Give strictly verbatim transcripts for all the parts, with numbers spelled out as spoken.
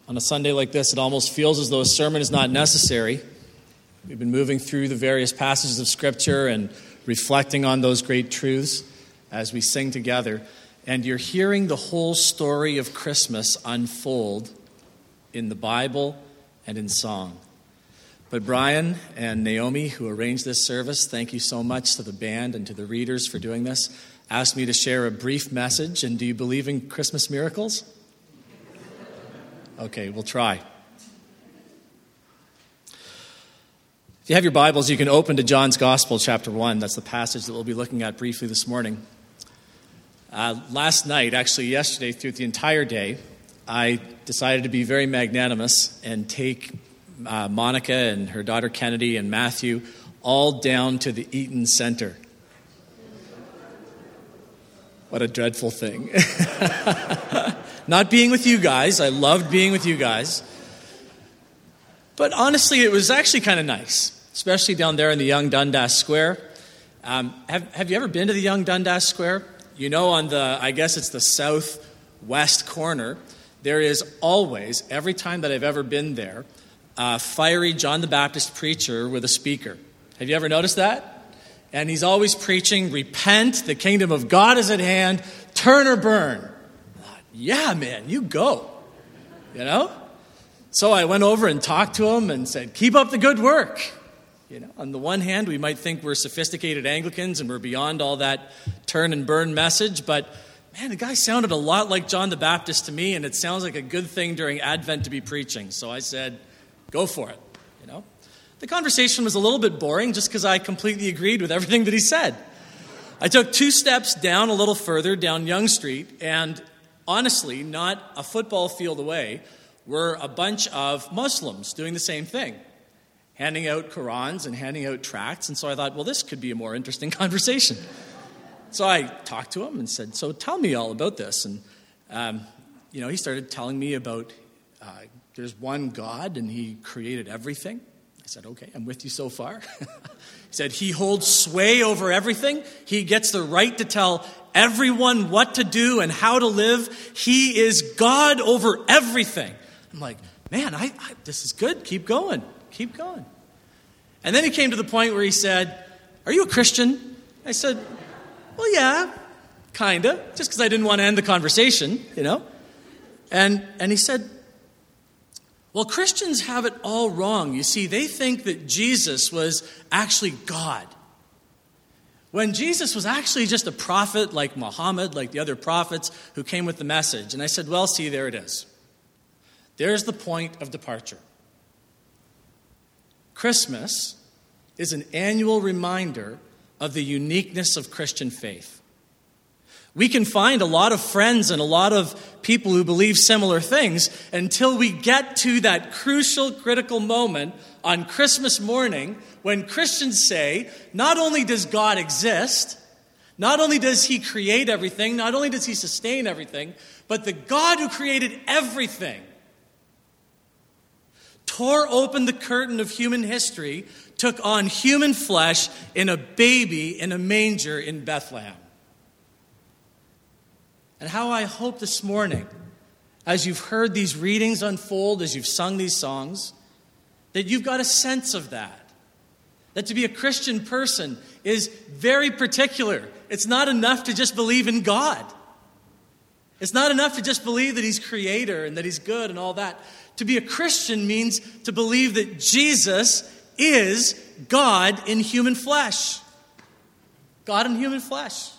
On a Sunday like this, it almost feels as though a sermon is not necessary. We've been moving through the various passages of Scripture and reflecting on those great truths as we sing together. And you're hearing the whole story of Christmas unfold in the Bible and in song. But Brian and Naomi, who arranged this service, thank you so much to the band and to the readers for doing this, asked me to share a brief message. And do you believe in Christmas miracles? Okay, we'll try. If you have your Bibles, you can open to John's Gospel, chapter one. That's the passage that we'll be looking at briefly this morning. Uh, last night, actually yesterday, through the entire day, I decided to be very magnanimous and take uh, Monica and her daughter Kennedy and Matthew all down to the Eaton Center. What a dreadful thing. Not being with you guys. I loved being with you guys. But honestly, it was actually kind of nice, especially down there in the Yonge Dundas Square. Um, have, have you ever been to the Yonge Dundas Square? You know, on the, I guess it's the southwest corner, there is always, every time that I've ever been there, a fiery John the Baptist preacher with a speaker. Have you ever noticed that? And he's always preaching, repent, the kingdom of God is at hand, turn or burn. Yeah, man, you go, you know? So I went over and talked to him and said, keep up the good work. You know, on the one hand, we might think we're sophisticated Anglicans and we're beyond all that turn and burn message, but man, the guy sounded a lot like John the Baptist to me, and it sounds like a good thing during Advent to be preaching. So I said, go for it, you know? The conversation was a little bit boring just because I completely agreed with everything that he said. I took two steps down a little further, down Yonge Street, and honestly, not a football field away, were a bunch of Muslims doing the same thing, handing out Qurans and handing out tracts. And so I thought, well, this could be a more interesting conversation. So I talked to him and said, so tell me all about this. And, um, you know, he started telling me about uh, there's one God and he created everything. I said, okay, I'm with you so far. He said, he holds sway over everything. He gets the right to tell everyone what to do and how to live. He is God over everything. I'm like, man, I, I, this is good. Keep going. Keep going. And then he came to the point where he said, are you a Christian? I said, well, yeah, kind of, just because I didn't want to end the conversation, you know. And, and he said, well, Christians have it all wrong. You see, they think that Jesus was actually God, when Jesus was actually just a prophet like Muhammad, like the other prophets who came with the message. And I said, well, see, there it is. There's the point of departure. Christmas is an annual reminder of the uniqueness of Christian faith. We can find a lot of friends and a lot of people who believe similar things until we get to that crucial, critical moment on Christmas morning when Christians say, not only does God exist, not only does he create everything, not only does he sustain everything, but the God who created everything tore open the curtain of human history, took on human flesh in a baby in a manger in Bethlehem. And how I hope this morning, as you've heard these readings unfold, as you've sung these songs, that you've got a sense of that. That to be a Christian person is very particular. It's not enough to just believe in God. It's not enough to just believe that he's creator and that he's good and all that. To be a Christian means to believe that Jesus is God in human flesh. God in human flesh.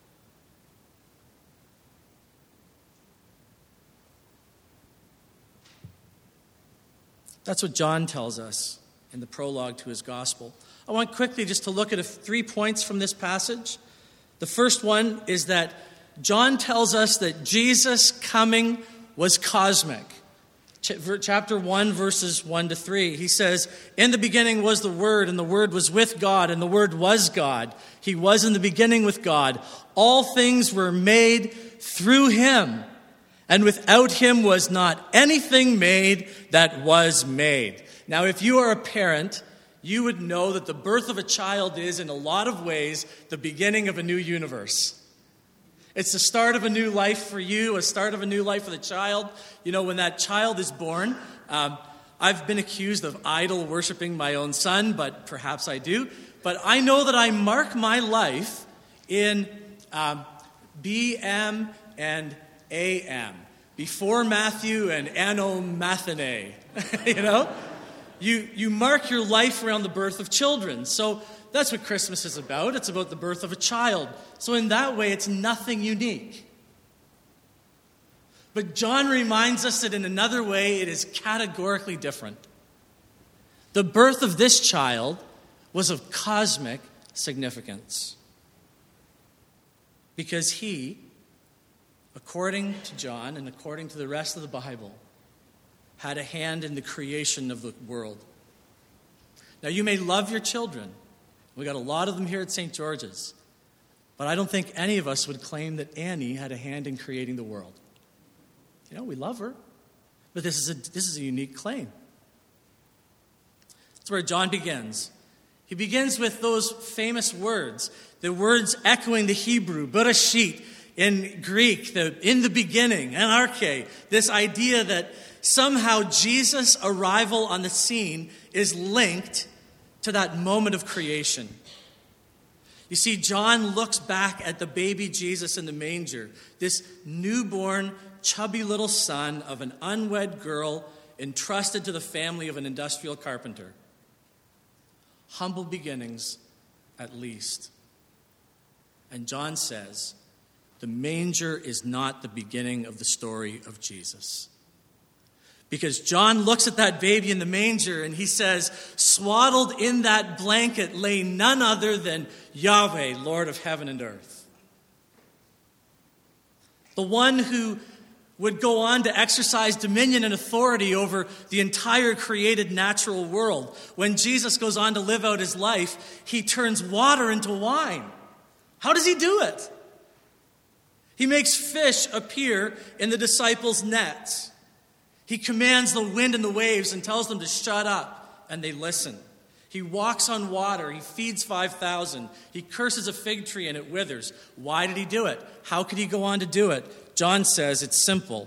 That's what John tells us in the prologue to his gospel. I want quickly just to look at a, three points from this passage. The first one is that John tells us that Jesus' coming was cosmic. Chapter one, verses one to three, he says, in the beginning was the Word, and the Word was with God, and the Word was God. He was in the beginning with God. All things were made through him, and without him was not anything made that was made. Now, if you are a parent, you would know that the birth of a child is, in a lot of ways, the beginning of a new universe. It's the start of a new life for you, a start of a new life for the child. You know, when that child is born, um, I've been accused of idol worshiping my own son, but perhaps I do. But I know that I mark my life in um, B M and A M, before Matthew and Anno Mathene. You know? You, you mark your life around the birth of children. So that's what Christmas is about. It's about the birth of a child. So in that way, it's nothing unique. But John reminds us that in another way, it is categorically different. The birth of this child was of cosmic significance. Because he, according to John and according to the rest of the Bible, had a hand in the creation of the world. Now, you may love your children. We got a lot of them here at Saint George's. But I don't think any of us would claim that Annie had a hand in creating the world. You know, we love her. But this is a, this is a unique claim. That's where John begins. He begins with those famous words, the words echoing the Hebrew, Bereshit, in Greek, the in the beginning, anarche, this idea that somehow Jesus' arrival on the scene is linked to that moment of creation. You see, John looks back at the baby Jesus in the manger, this newborn, chubby little son of an unwed girl entrusted to the family of an industrial carpenter. Humble beginnings, at least. And John says, the manger is not the beginning of the story of Jesus. Because John looks at that baby in the manger and he says, swaddled in that blanket lay none other than Yahweh, Lord of heaven and earth. The one who would go on to exercise dominion and authority over the entire created natural world. When Jesus goes on to live out his life, he turns water into wine. How does he do it? He makes fish appear in the disciples' nets. He commands the wind and the waves and tells them to shut up, and they listen. He walks on water. He feeds five thousand. He curses a fig tree and it withers. Why did he do it? How could he go on to do it? John says it's simple.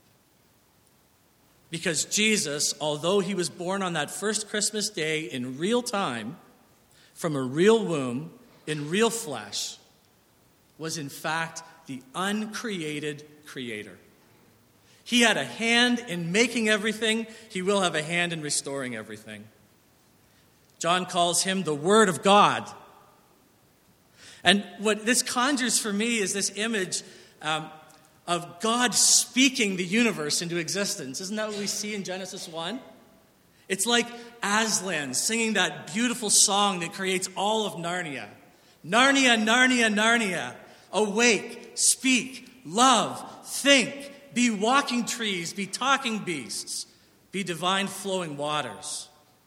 Because Jesus, although he was born on that first Christmas day in real time, from a real womb, in real flesh, was in fact the uncreated creator. He had a hand in making everything. He will have a hand in restoring everything. John calls him the Word of God. And what this conjures for me is this image um, of God speaking the universe into existence. Isn't that what we see in Genesis one? It's like Aslan singing that beautiful song that creates all of Narnia. Narnia, Narnia, Narnia. Awake, speak, love, think, be walking trees, be talking beasts, be divine flowing waters.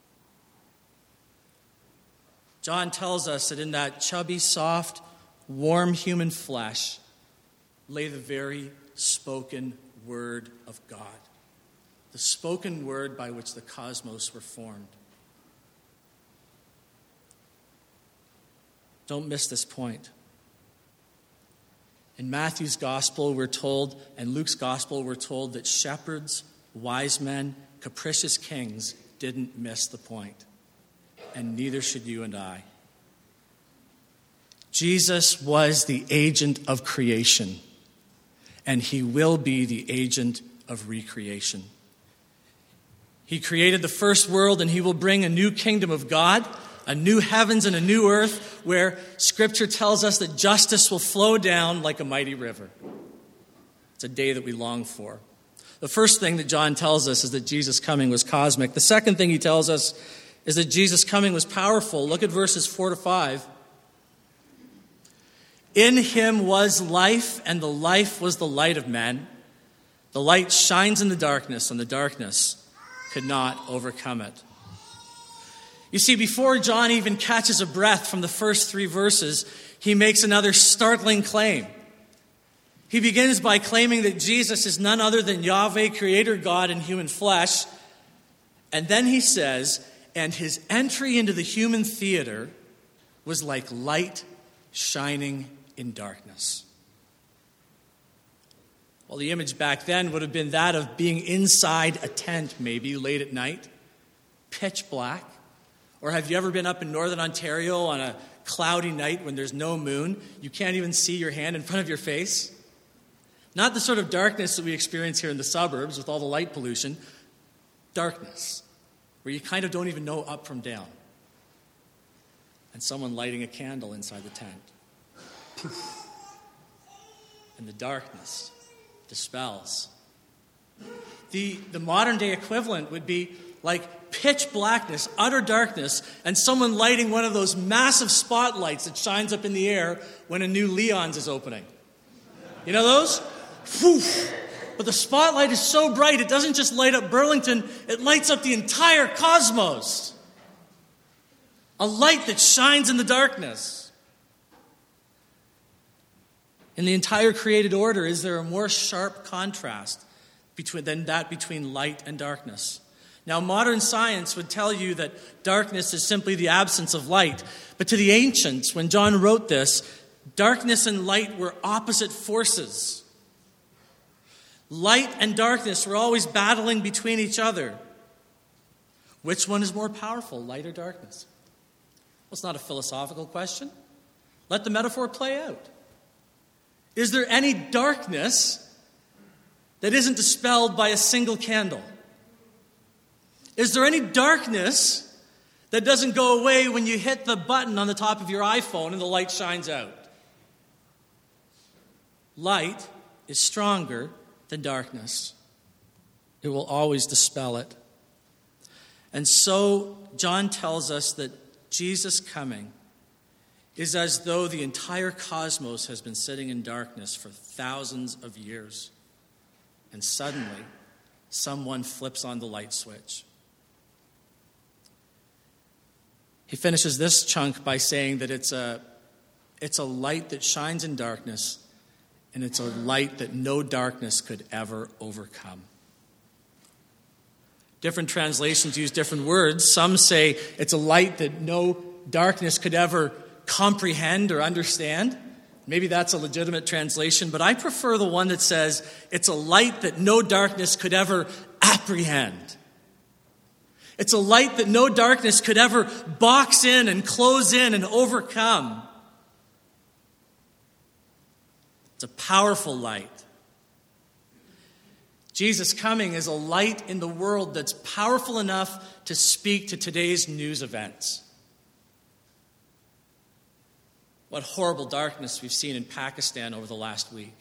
John tells us that in that chubby, soft, warm human flesh lay the very spoken word of God, the spoken word by which the cosmos were formed. Don't miss this point. In Matthew's gospel, we're told, and Luke's gospel, we're told that shepherds, wise men, capricious kings didn't miss the point. And neither should you and I. Jesus was the agent of creation, and he will be the agent of recreation. He created the first world, and he will bring a new kingdom of God, a new heavens and a new earth, where Scripture tells us that justice will flow down like a mighty river. It's a day that we long for. The first thing that John tells us is that Jesus' coming was cosmic. The second thing he tells us is that Jesus' coming was powerful. Look at verses four to five. In him was life, and the life was the light of men. The light shines in the darkness, and the darkness could not overcome it. You see, before John even catches a breath from the first three verses, he makes another startling claim. He begins by claiming that Jesus is none other than Yahweh, Creator God in human flesh. And then he says, and his entry into the human theater was like light shining in darkness. Well, the image back then would have been that of being inside a tent, maybe late at night, pitch black. Or have you ever been up in northern Ontario on a cloudy night when there's no moon? You can't even see your hand in front of your face. Not the sort of darkness that we experience here in the suburbs with all the light pollution. Darkness, where you kind of don't even know up from down. And someone lighting a candle inside the tent. And the darkness dispels. The, the modern day equivalent would be like pitch blackness, utter darkness, and someone lighting one of those massive spotlights that shines up in the air when a new Leon's is opening. You know those? Poof. But the spotlight is so bright, it doesn't just light up Burlington, it lights up the entire cosmos. A light that shines in the darkness. In the entire created order, is there a more sharp contrast between, than that between light and darkness? Now, modern science would tell you that darkness is simply the absence of light. But to the ancients, when John wrote this, darkness and light were opposite forces. Light and darkness were always battling between each other. Which one is more powerful, light or darkness? Well, it's not a philosophical question. Let the metaphor play out. Is there any darkness that isn't dispelled by a single candle? Is there any darkness that doesn't go away when you hit the button on the top of your iPhone and the light shines out? Light is stronger than darkness. It will always dispel it. And so John tells us that Jesus' coming is as though the entire cosmos has been sitting in darkness for thousands of years. And suddenly, someone flips on the light switch. He finishes this chunk by saying that it's a, it's a light that shines in darkness, and it's a light that no darkness could ever overcome. Different translations use different words. Some say it's a light that no darkness could ever comprehend or understand. Maybe that's a legitimate translation, but I prefer the one that says it's a light that no darkness could ever apprehend. It's a light that no darkness could ever box in and close in and overcome. It's a powerful light. Jesus' coming is a light in the world that's powerful enough to speak to today's news events. What horrible darkness we've seen in Pakistan over the last week.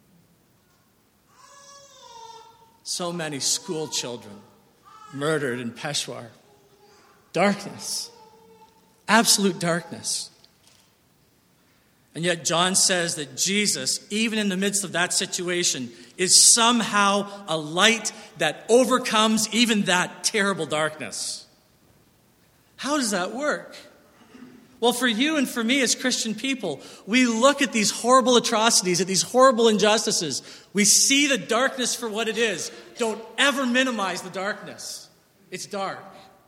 So many school children murdered in Peshawar. Darkness. Absolute darkness. And yet John says that Jesus, even in the midst of that situation, is somehow a light that overcomes even that terrible darkness. How does that work? Well, for you and for me as Christian people, we look at these horrible atrocities, at these horrible injustices. We see the darkness for what it is. Don't ever minimize the darkness. It's dark.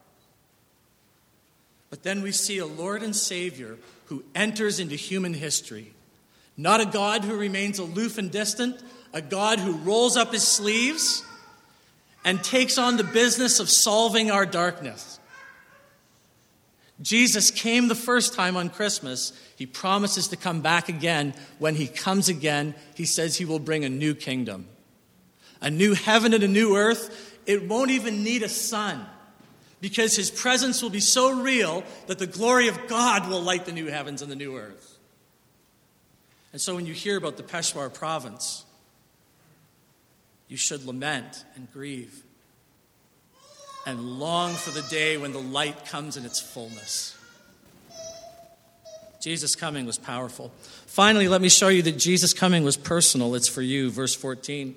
But then we see a Lord and Savior who enters into human history. Not a God who remains aloof and distant, a God who rolls up his sleeves and takes on the business of solving our darkness. Jesus came the first time on Christmas. He promises to come back again. When he comes again, he says he will bring a new kingdom. A new heaven and a new earth. It won't even need a sun, because his presence will be so real that the glory of God will light the new heavens and the new earth. And so when you hear about the Peshawar province, you should lament and grieve and long for the day when the light comes in its fullness. Jesus' coming was powerful. Finally, let me show you that Jesus' coming was personal. It's for you, verse fourteen.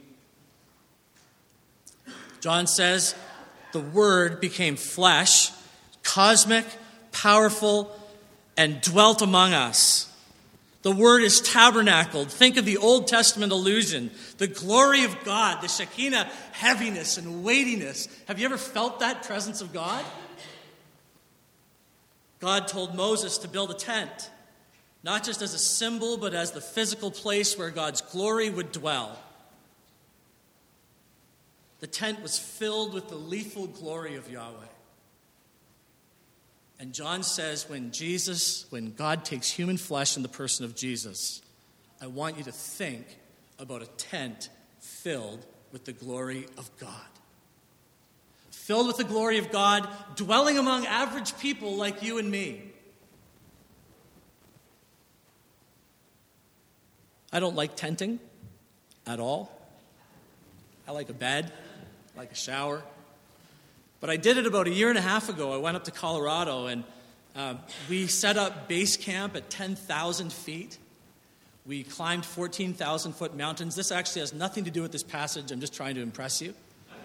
John says, the Word became flesh, cosmic, powerful, and dwelt among us. The Word is tabernacled. Think of the Old Testament allusion. The glory of God, the Shekinah heaviness and weightiness. Have you ever felt that presence of God? God told Moses to build a tent, not just as a symbol, but as the physical place where God's glory would dwell. The tent was filled with the lethal glory of Yahweh. And John says, when Jesus, when God takes human flesh in the person of Jesus, I want you to think about a tent filled with the glory of God. Filled with the glory of God, dwelling among average people like you and me. I don't like tenting at all. I like a bed, I like a shower. But I did it about a year and a half ago. I went up to Colorado, and uh, we set up base camp at ten thousand feet. We climbed fourteen thousand foot mountains. This actually has nothing to do with this passage. I'm just trying to impress you.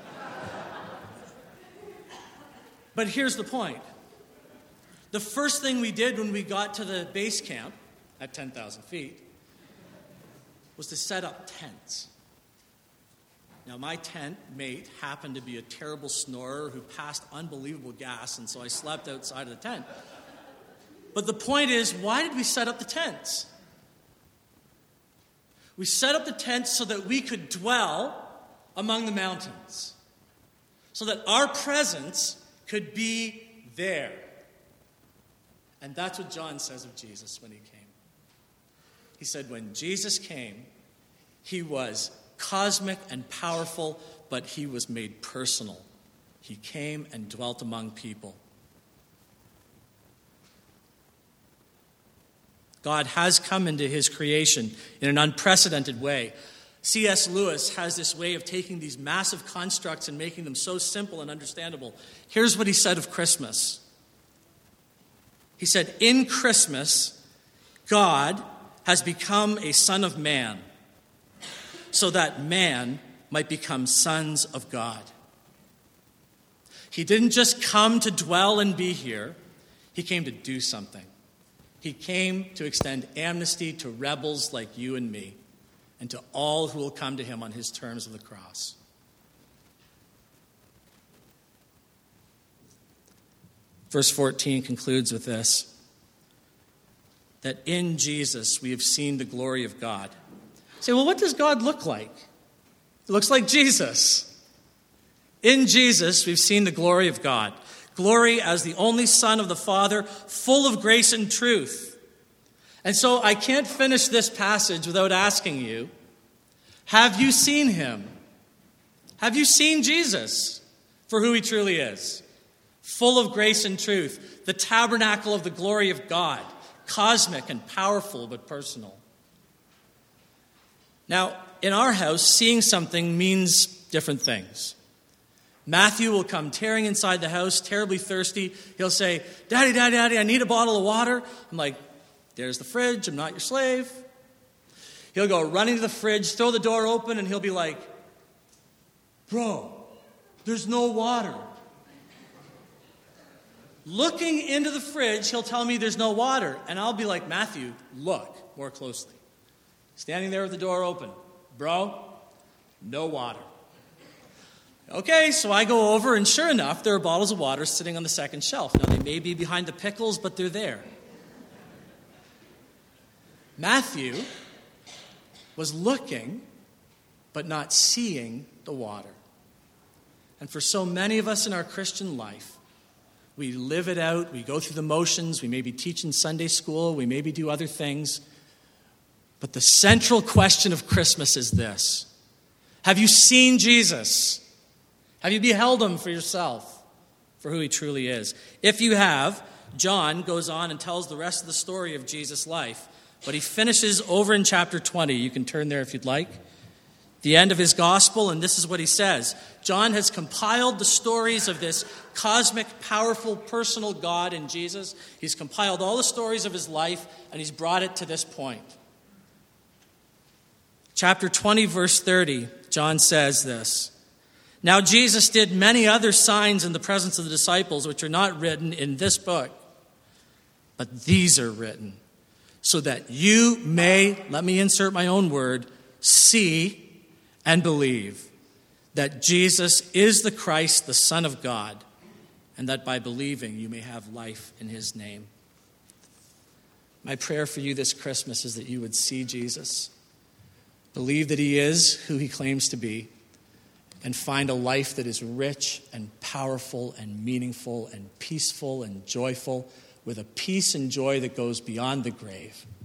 But here's the point. The first thing we did when we got to the base camp at ten thousand feet was to set up tents. Now, my tent mate happened to be a terrible snorer who passed unbelievable gas, and so I slept outside of the tent. But the point is, why did we set up the tents? We set up the tents so that we could dwell among the mountains, so that our presence could be there. And that's what John says of Jesus when he came. He said when Jesus came, he was cosmic and powerful, but he was made personal. He came and dwelt among people. God has come into his creation in an unprecedented way. C S Lewis has this way of taking these massive constructs and making them so simple and understandable. Here's what he said of Christmas. He said, in Christmas, God has become a son of man, so that man might become sons of God. He didn't just come to dwell and be here. He came to do something. He came to extend amnesty to rebels like you and me, and to all who will come to him on his terms of the cross. Verse fourteen concludes with this, that in Jesus we have seen the glory of God. You say, well, what does God look like? It looks like Jesus. In Jesus, we've seen the glory of God. Glory as the only Son of the Father, full of grace and truth. And so I can't finish this passage without asking you, have you seen him? Have you seen Jesus for who he truly is? Full of grace and truth, the tabernacle of the glory of God, cosmic and powerful but personal. Now, in our house, seeing something means different things. Matthew will come tearing inside the house, terribly thirsty. He'll say, Daddy, Daddy, Daddy, I need a bottle of water. I'm like, there's the fridge. I'm not your slave. He'll go running to the fridge, throw the door open, and he'll be like, bro, there's no water. Looking into the fridge, he'll tell me there's no water. And I'll be like, Matthew, look more closely. Standing there with the door open. Bro, no water. Okay, so I go over, and sure enough, there are bottles of water sitting on the second shelf. Now, they may be behind the pickles, but they're there. Matthew was looking, but not seeing the water. And for so many of us in our Christian life, we live it out, we go through the motions, we maybe teach in Sunday school, we maybe do other things. But the central question of Christmas is this. Have you seen Jesus? Have you beheld him for yourself, for who he truly is? If you have, John goes on and tells the rest of the story of Jesus' life. But he finishes over in chapter twenty. You can turn there if you'd like. The end of his gospel, and this is what he says. John has compiled the stories of this cosmic, powerful, personal God in Jesus. He's compiled all the stories of his life, and he's brought it to this point. Chapter twenty, verse thirty, John says this. Now Jesus did many other signs in the presence of the disciples, which are not written in this book, but these are written, so that you may, let me insert my own word, see and believe that Jesus is the Christ, the Son of God, and that by believing you may have life in his name. My prayer for you this Christmas is that you would see Jesus, believe that he is who he claims to be, and find a life that is rich and powerful and meaningful and peaceful and joyful, with a peace and joy that goes beyond the grave.